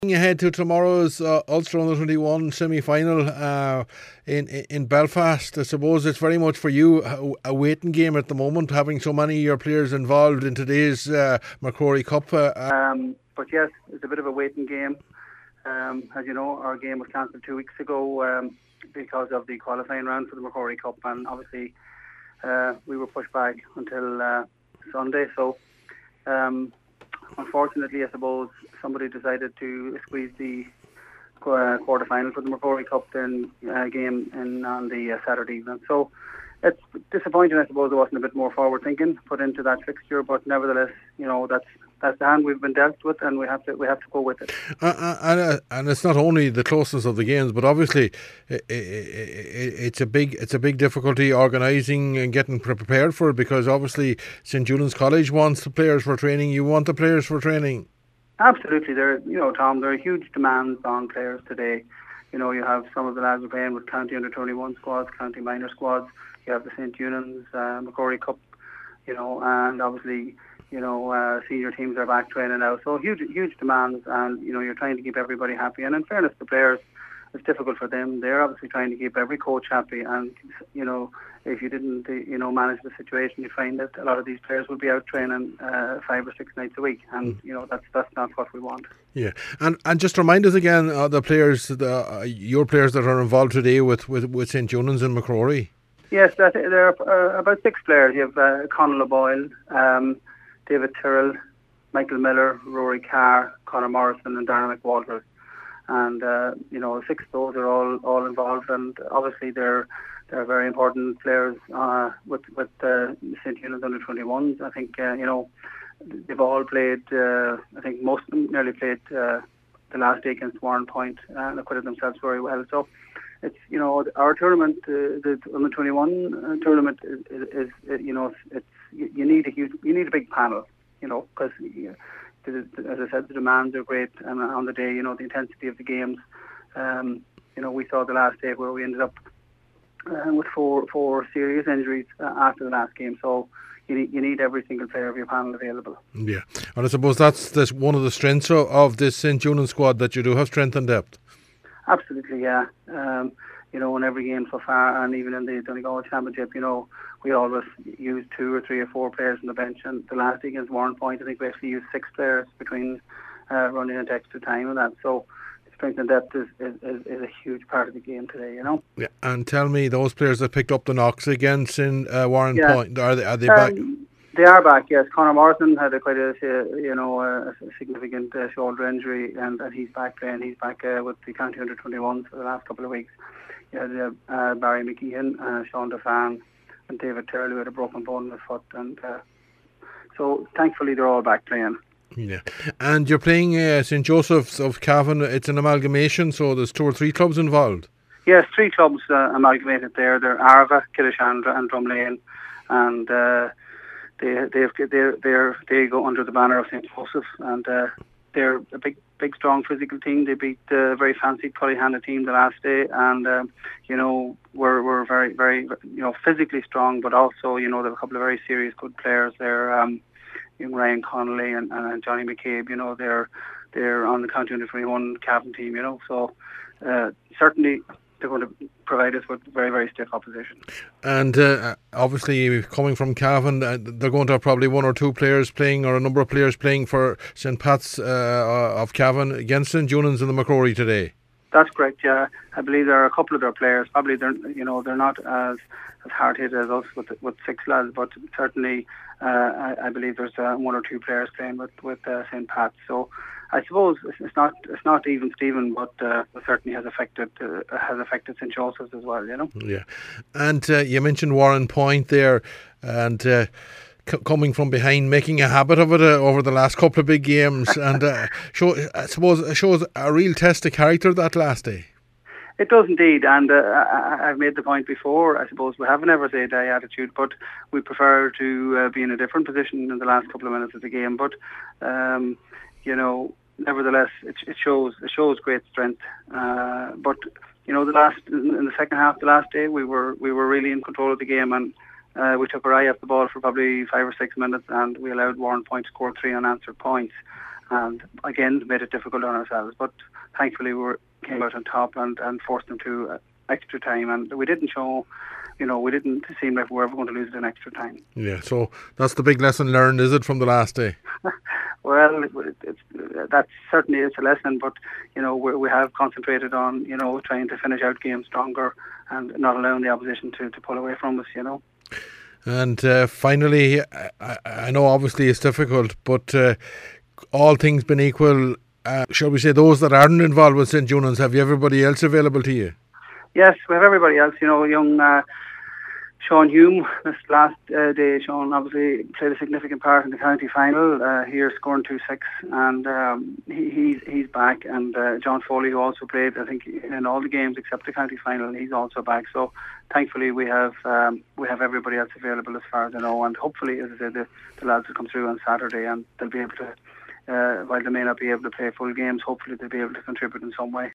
Looking ahead to tomorrow's Ulster Under 21 semi-final in Belfast, I suppose it's very much for you a waiting game at the moment, having so many of your players involved in today's Macrory Cup. But yes, it's a bit of a waiting game. As you know, our game was cancelled 2 weeks ago because of the qualifying round for the Macrory Cup, and obviously we were pushed back until Sunday. So unfortunately, I suppose somebody decided to squeeze the quarter final for the Macrory Cup game on the Saturday evening. So it's disappointing, I suppose, there wasn't a bit more forward thinking put into that fixture, but nevertheless, that's the hand we've been dealt with, and we have to go with it. And it's not only the closeness of the games, but obviously it's a big difficulty organising and getting prepared for it, because obviously St Julian's College wants the players for training. You want the players for training. Absolutely, Tom, there are huge demands on players today. You have some of the lads are playing with county under 21 squads, county minor squads. You have the St Junans Macrory Cup, and obviously, senior teams are back training now. So huge demands, and you're trying to keep everybody happy. And in fairness, the players, it's difficult for them. They're obviously trying to keep every coach happy. And if you didn't, manage the situation, you find that a lot of these players will be out training 5 or 6 nights a week, and that's not what we want. Yeah, and just remind us again, the players, your players that are involved today with St Junans and Macrory. Yes, there are about 6 players. You have Conal O'Boyle, David Tyrrell, Michael Miller, Rory Carr, Conor Morrison, and Darren McWalters. And 6 of those are all involved, and obviously they're very important players with St Junans under 21s. I think they've all played. I think most of them nearly played the last day against Warrenpoint and acquitted themselves very well. So it's our tournament, the under 21 tournament is it's you need a big panel, because as I said, the demands are great, and on the day, the intensity of the games. We saw the last day where we ended up with four serious injuries after the last game. So you need every single player of your panel available. Yeah, and I suppose that's one of the strengths of this St Julian squad, that you do have strength and depth. Absolutely, yeah. In every game so far, and even in the Donegal Championship, we always use 2 or 3 or 4 players on the bench. And the last day against Warrenpoint, I think we actually used 6 players between running into extra time and that. So strength and depth is a huge part of the game today, Yeah, and tell me, those players that picked up the knocks against in Warrenpoint, are they back? They are back, yes. Conor Morrison had quite a significant shoulder injury, and he's back playing. He's back with the county under 21s for the last couple of weeks. You had Barry McKeon, Sean Defan, and David Tyrrell, who had a broken bone in his foot, and so thankfully they're all back playing. Yeah, and you're playing St Joseph's of Cavan. It's an amalgamation, so there's 2 or 3 clubs involved. Yes, 3 clubs amalgamated there. They're Arva, Killishandra, and Drumlane, and they go under the banner of St Joseph's, and they're a big, strong physical team. They beat a very fancy Cullyhanna team the last day, and we're very, very, physically strong, but also they have a couple of very serious good players there. Ryan Connolly and Johnny McCabe. They're on the county under 21 Cavan team. So certainly they're going to provide us with very, very stiff opposition. And obviously, coming from Cavan, they're going to have probably 1 or 2 players playing, or a number of players playing for St Pat's of Cavan against St Junans in the Macrory today. That's correct. Yeah, I believe there are a couple of their players. Probably they're not as hard hit as us with 6 lads, but certainly I believe there's 1 or 2 players playing with St Pat's. So I suppose it's not even Stephen, but it certainly has affected St Joseph's as well. Yeah, and you mentioned Warrenpoint there, and coming from behind, making a habit of it over the last couple of big games, and I suppose it shows a real test of character that last day. It does indeed, and I've made the point before. I suppose we have an ever say die attitude, but we prefer to be in a different position in the last couple of minutes of the game. But nevertheless, it shows great strength. But in the second half, the last day, we were really in control of the game, and we took our eye off the ball for probably 5 or 6 minutes, and we allowed Warrenpoint to score 3 unanswered points. and again made it difficult on ourselves. But thankfully we came out on top and forced them to extra time, and we didn't show. We didn't seem like we were ever going to lose it in extra time. Yeah, so that's the big lesson learned, is it, from the last day? Well, that certainly is a lesson, but we have concentrated on trying to finish out games stronger and not allowing the opposition to pull away from us. And finally, I know obviously it's difficult, but all things being equal, shall we say, those that aren't involved with St. Junans, have you everybody else available to you? Yes, we have everybody else. Young Sean Hume, this last day, Sean obviously played a significant part in the county final, here scoring 2-6, and he's back. And John Foley, who also played, I think, in all the games except the county final, he's also back. So thankfully we have everybody else available as far as I know, and hopefully, as I said, the lads will come through on Saturday and they'll be able to, while they may not be able to play full games, hopefully they'll be able to contribute in some way.